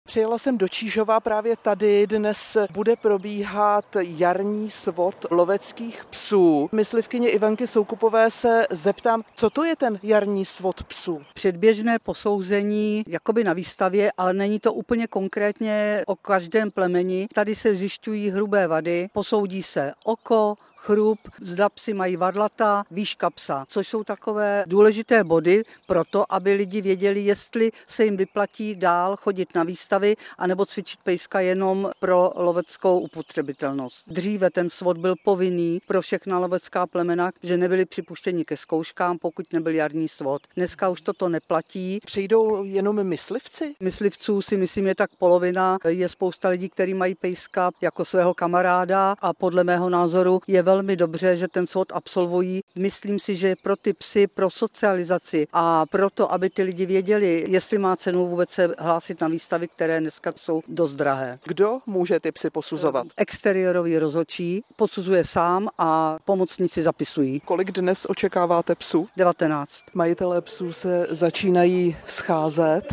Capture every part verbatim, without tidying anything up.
Přijela jsem do Čížova, právě tady dnes bude probíhat jarní svod loveckých psů. Myslivkyně Ivanky Soukupové se zeptám, co to je ten jarní svod psů? Předběžné posouzení jakoby na výstavě, ale není to úplně konkrétně o každém plemeni. Tady se zjišťují hrubé vady, posoudí se oko, chrup, zda psi mají varlata, výška psa, což jsou takové důležité body pro to, aby lidi věděli, jestli se jim vyplatí dál chodit na výstavy anebo cvičit pejska jenom pro loveckou upotřebitelnost. Dříve ten svod byl povinný pro všechna lovecká plemena, že nebyli připuštěni ke zkouškám, pokud nebyl jarní svod. Dneska už toto neplatí. Přijdou jenom myslivci? Myslivců si myslím je tak polovina. Je spousta lidí, kteří mají pejska jako svého kamaráda a podle mého názoru je velmi dobře, že ten svod absolvují. Myslím si, že pro ty psy, pro socializaci a proto, aby ty lidi věděli, jestli má cenu vůbec se hlásit na výstavy, které dneska jsou dost drahé. Kdo může ty psy posuzovat? Exteriérový rozhodčí posuzuje sám a pomocníci zapisují. Kolik dnes očekáváte psů? devatenáct. Majitelé psů se začínají scházet.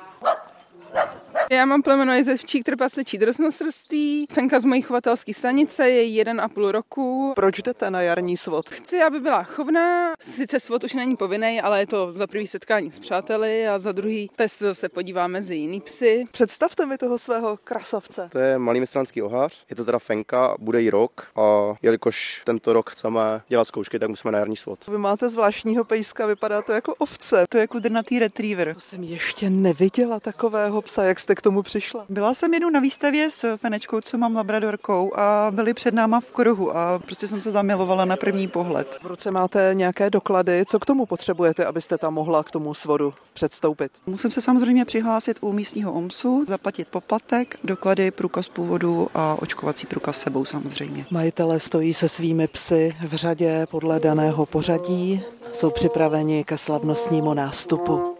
Já mám plemeno jezevčík trpasličí drsnosrstý. Fenka z mojí chovatelské stanice je jeden a půl roku. Proč jdete na jarní svod? Chci, aby byla chovná. Sice svod už není povinný, ale je to za první setkání s přáteli a za druhý pes se podívá mezi jiný psy. Představte mi toho svého krasavce. To je malý mistranský ohář, je to teda Fenka, bude jí rok a jelikož tento rok chceme dělat zkoušky, tak musíme na jarní svod. Vy máte zvláštního pejska, vypadá to jako ovce. To je kudrnatý retriever. To jsem ještě neviděla takového psa, jak jste k tomu přišla. Byla jsem jednou na výstavě s Fenečkou, co mám labradorkou a byli před náma v kruhu a prostě jsem se zamilovala na první pohled. V ruce máte nějaké doklady, co k tomu potřebujete, abyste tam mohla k tomu svodu předstoupit? Musím se samozřejmě přihlásit u místního OMSu, zaplatit poplatek, doklady, průkaz původu a očkovací průkaz sebou samozřejmě. Majitelé stojí se svými psy v řadě podle daného pořadí, jsou připraveni ke slavnostnímu nástupu.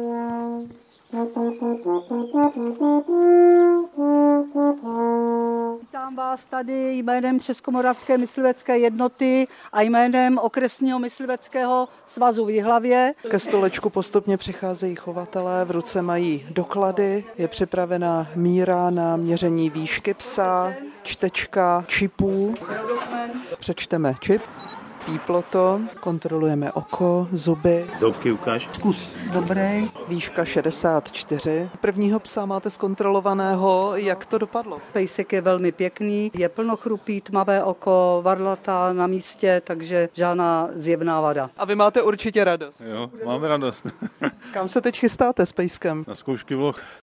Vítám vás tady jménem Českomoravské myslivecké jednoty a jménem okresního mysliveckého svazu v Jihlavě. Ke stolečku postupně přicházejí chovatelé, v ruce mají doklady, je připravena míra na měření výšky psa, čtečka čipů. Přečteme čip. Píplo to, kontrolujeme oko, zuby. Zoubky ukáž. Zkus. Dobrý. Výška šedesát čtyři. Prvního psa máte zkontrolovaného, jak to dopadlo? Pejsek je velmi pěkný, je plno chrupí, tmavé oko, varlata na místě, takže žádná zjevná vada. A vy máte určitě radost. Jo, máme radost. Kam se teď chystáte s pejskem? Na zkoušky vloh.